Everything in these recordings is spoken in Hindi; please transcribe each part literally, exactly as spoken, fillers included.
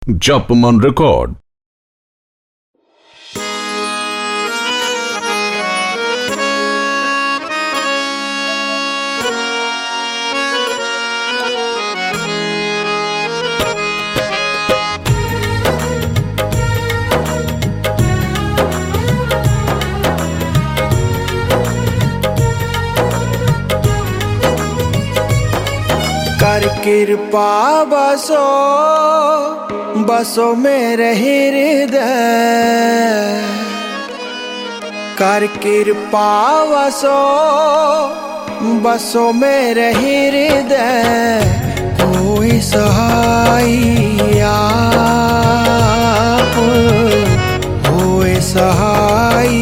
Japaman Record. कर कृपा बसो बसो मेरे हृदय, कर कृपा बसो बसो मेरे हृदय। कोई सहाय आप, कोई सहाय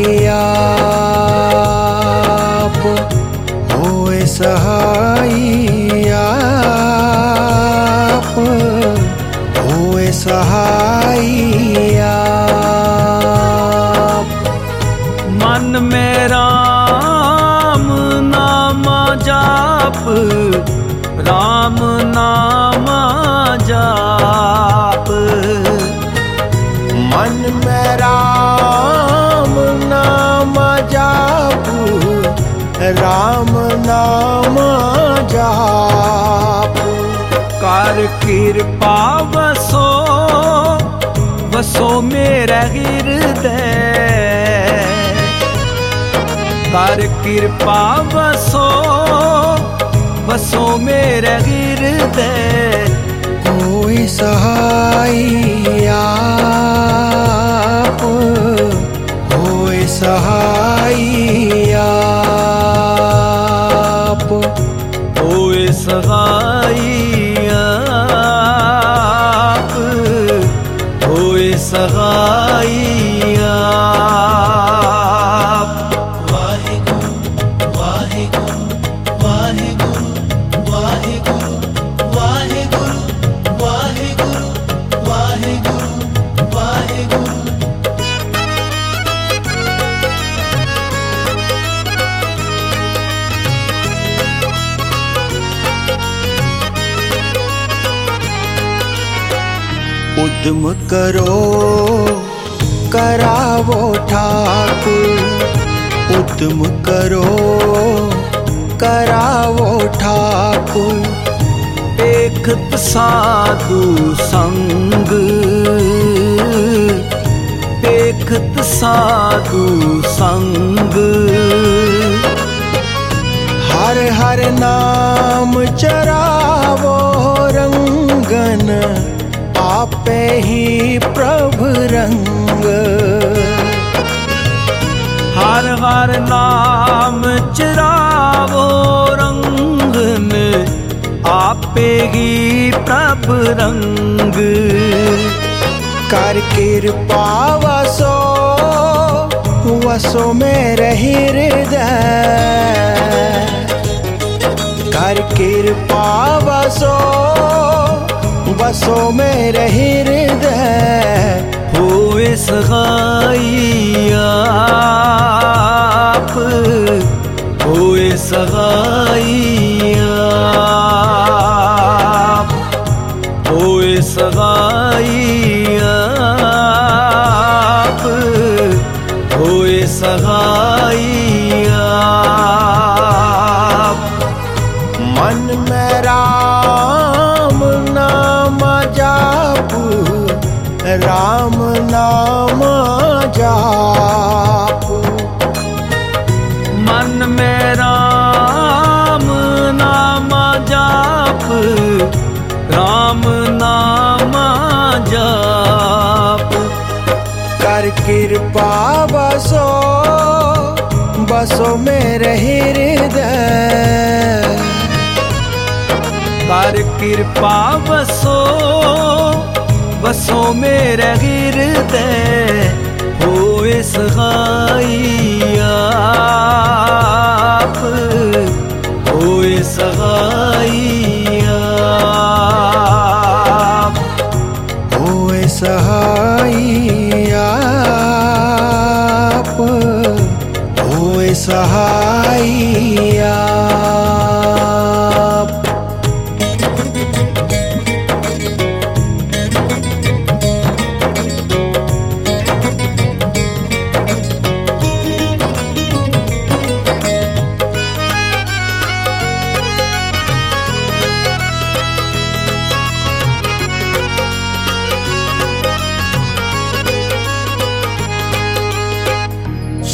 आप, कोई सहाय आप, होए सहाय आप। मन में राम नाम जाप, राम नाम जाप। मन में राम नाम जाप, राम नाम जाप। कर कृपा बसो बसो मेरा हृदय, कर कृपा बसो बसो मेरा हृदय। कोई सहाय आप, कोई सहाय आप, कोई सहाय आप, कोई सहाय आप। वाहिगुरु वाहिगुरु वाहिगुरु वाहिगुरु वाहिगुरु वाहिगुरु वाहिगुरु वाहिगुरु। उद्यम करो करावो ठाकुर, उद्यम करो करावो ठाकुर। देखत साधु संग, देखत साधु संग। हर हर नाम चरावो रंगन, आपे ही प्रभु रंग। हर हर नाम चिरावो रंगन, आपे ही प्रभु रंग। कर कृपा वसो वसो मेरे हृदय, कर कृपा वसो बसो मेरे हृदय। होए सहाय आप, होए सहाय आप, होए सहाय आप, होए सहाय आप। मन में राम नाम जाप, राम नाम जाप। मन में राम नाम जाप, राम नाम जाप। कर कृपा बसो बसो मेरे हृदय, कर कृपा बसो बसो मेरा हृदय। होए सहाय आप, होए सहाय आप, होए सहाय आप, होए सहाय आप।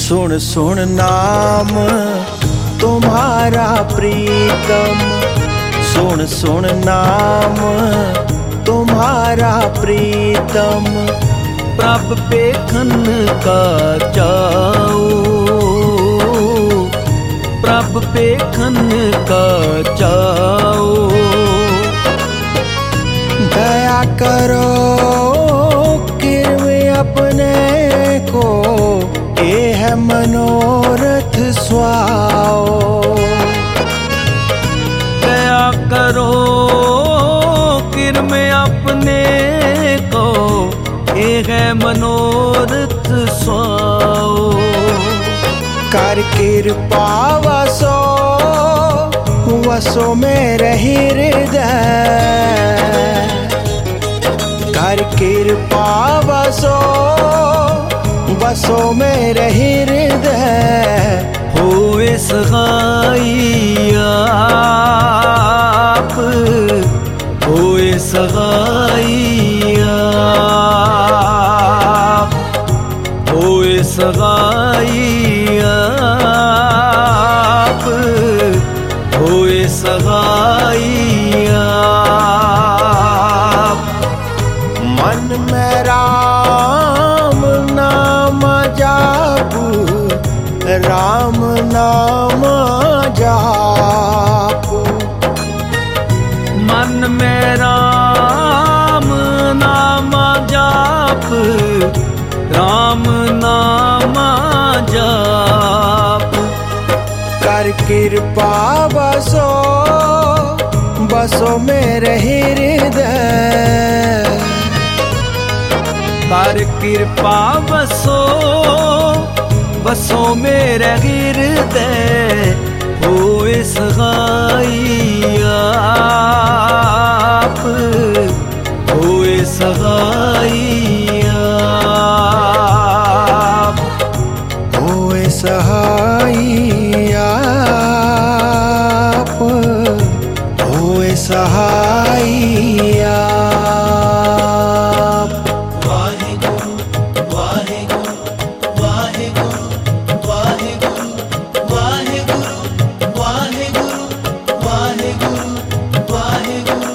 सुन सुन नाम तुम्हारा प्रीतम, सुन सुन नाम तुम्हारा प्रीतम। प्रभ पेखन का चाओ, प्रभ पेखन का चाओ। दया करो किरवे अपने को, ये है मनोरथ स्वाओ। दया करो किरमे अपने को, ये है मनोरथ स्वाओ। कर कृपा वसो वसो मेरे हृदय, कर कृपा वसो वसो मेरे हृदय। होए सहाई आप, होए सहाई आप, होए सहाई आप, होए सहाई आप। मन में राम नाम जाप, राम नाम जाप। मन में राम नाम जाप, राम नाम जाप। कर कृपा बसो बसो मेरे हृदय, कर कृपा बसो बसो मेरे हृदय। होए सहाई आप, होए सहाई आप, होए सहाई आप, होए सहाई आप। वाहेगुरु वाहेगुरु वाहेगुरु वाहेगुरु वाहेगुरु वाहेगुरु वाहेगुरु वाहेगुरु।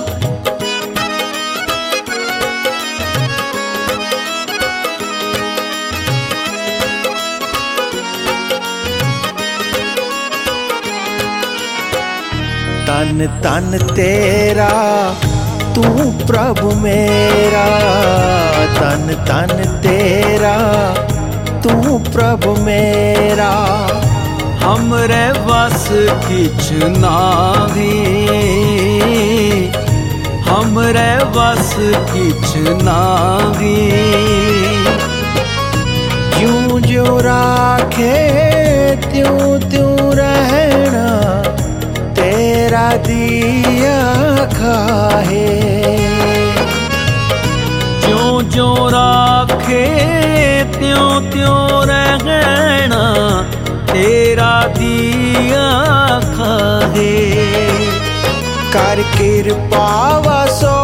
तन तन तेरा तू प्रभु मेरा, तन तन तेरा तू प्रभु मेरा। हमरे वस किछ नाही, हमरे वस किछ नाही। ज्यों ज्यों राखे त्यों त्यों रहना, तेरा दिया खाहे। ज्यों ज्यों राखे त्यों त्यों रहना, तेरा दिया खाहे। कर कृपा वसो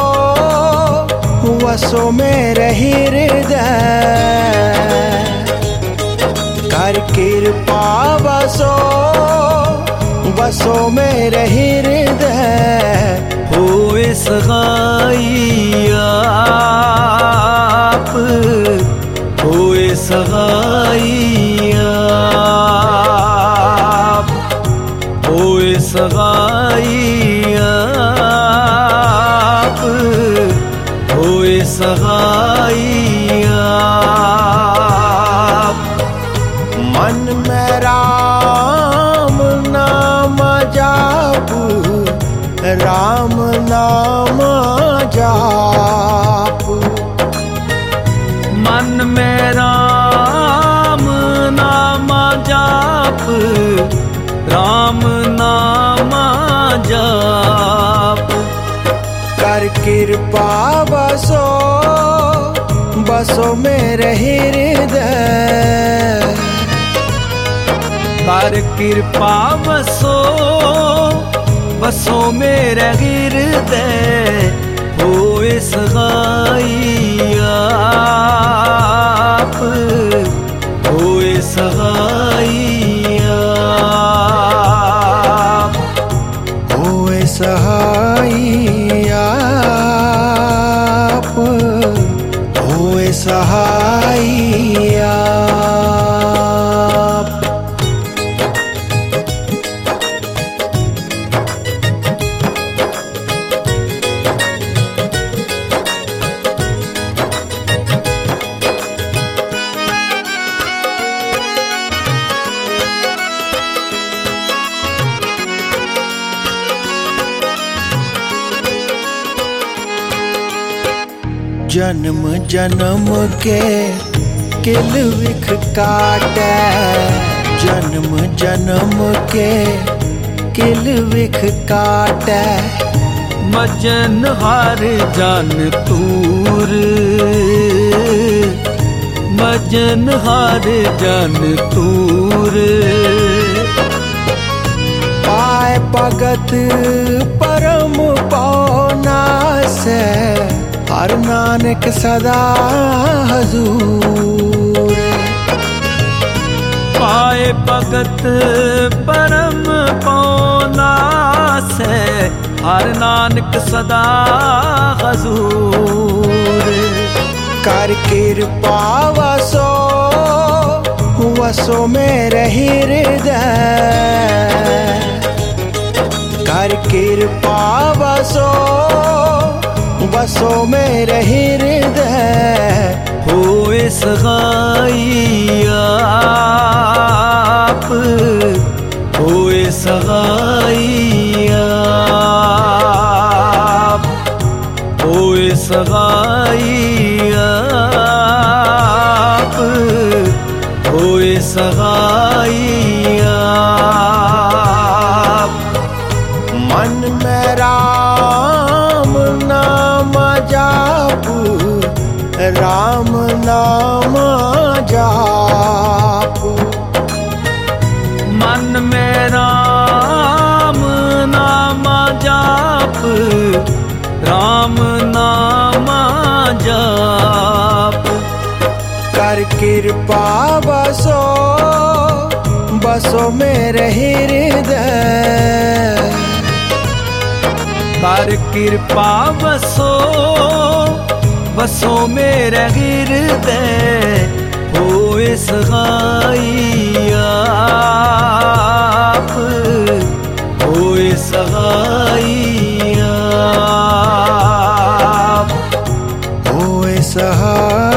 वसो मेरे हृदय, कर कृपा वसो बसो मेरे हृदय। होए सहाई आप, होए सहाई आप, होए सहाई आप, होए सहाई आप। मन में राम नाम जाप, राम नाम जाप। मन में राम नाम जाप, राम नाम जाप। कर कृपा बसो बसो मेरे हृदय, कर कृपा बसो बसो मेरे हृदय। होए सहाई आप, होए सहाई सहाइया। जन्म जन्म के किल विख काटै, जन्म जन्म के किल विख काटै। मजन हार जन तूर, मजन हार जन तूर। पाए भगत परम पौना से, हर नानक सदा हजूर। पाए भगत परम पौना से, हर नानक सदा हजूर। कर कृपा वसो वसो मेरे हृदय, कर कृपा वसो बसो मेरे हृदय। होए सगाई आप, होए सगाई आप, होए सगाई आप, होए सगाई आप। मन में राम नाम जाप, राम नाम जाप। मन में राम नाम जाप, राम नाम जाप। कर कृपा बसो बसो मेरे हृदय, कर कृपा बसो बसो मेरे हृदय। होए सगाई आप, होए सगाई आप, होए सहाय।